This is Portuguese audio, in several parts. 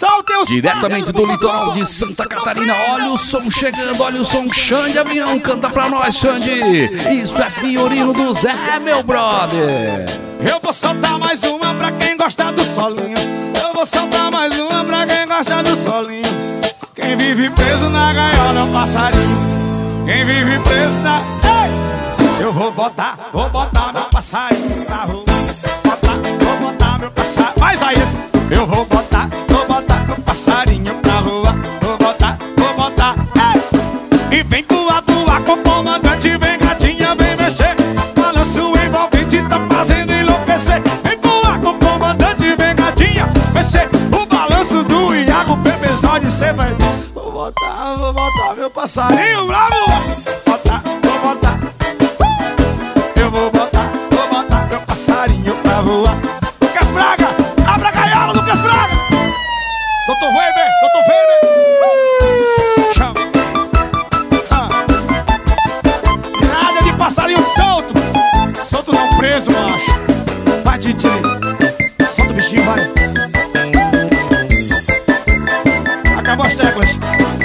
soltem os diretamente do litoral de Santa Catarina. Olha o som chegando, olha o som. Xande Avião, canta pra nós, Xande. Isso é Fiorino do Zé, meu brother. Eu vou soltar mais uma pra quem gosta do solinho. Eu vou soltar mais uma pra quem gosta do solinho. Quem vive preso na gaiola é um passarinho. Quem vive preso na... Ei! Eu vou botar meu passarinho pra rua. Vou botar meu passarinho. Mais a isso. Eu vou botar meu passarinho pra rua. Vou botar. Ei! E vem voar com o comandante. Vem gatinha, vem mexer. Balanço envolvente, tá fazendo enlouquecer. Vem voar com o comandante. Vem gatinha, mexer. O balanço do Iago, bebezóide, cê vai... Vou botar meu passarinho pra rua. Vou botar. Eu vou botar meu passarinho pra voar. Lucas Braga, abra a gaiola, Lucas Braga. Dr. Weber. Chama. Nada de passarinho solto. Solto não, preso, macho. Vai, Titi. Solta o bichinho, vai. Acabou as teclas.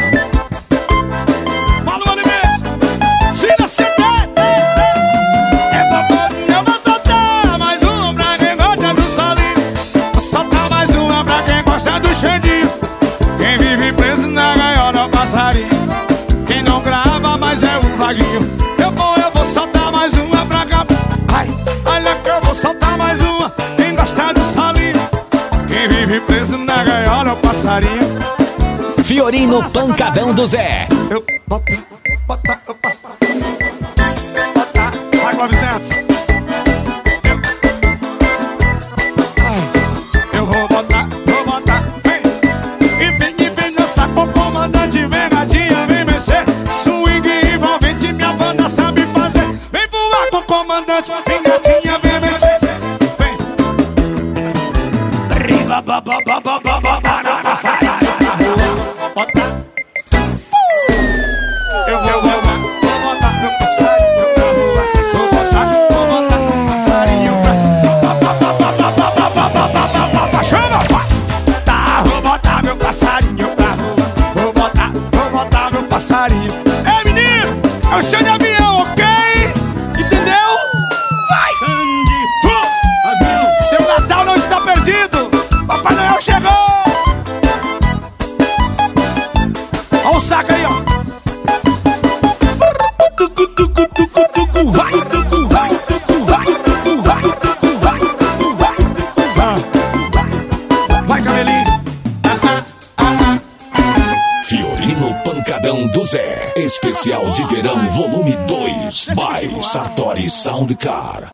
Quem vive preso na gaiola é o passarinho. Quem não grava, mas é o vaguinho. Eu vou soltar mais uma pra cá. Ai, olha que eu vou soltar mais uma. Quem gosta do solinho. Quem vive preso na gaiola é o passarinho. Fiorino Pancadão do Zé. Eu botar, eu passar. Botar, vai, Clóvis Neto. Eu vou botar. Comandante, vem gatinha, vem mexer. Swing envolvente, minha banda sabe fazer. Vem voar com o comandante, vem gatinha, vem mexer. Vem. Riba, não passa na rua. Bota. Eu vou botar meu passarinho pra rua. Vou botar meu passarinho pra... Chama, tá, vou botar meu passarinho pra rua. Vou botar meu passarinho. Ei, menino, é o Xande Avião, ok? Entendeu? Vai! Xande Avião. Seu Natal não está perdido. Papai Noel chegou. Olha o saco aí, ó. Vai, cabelinho. Fiorino Pancadão do Zé. Especial de verão, volume 2. By Sartori Soundcar.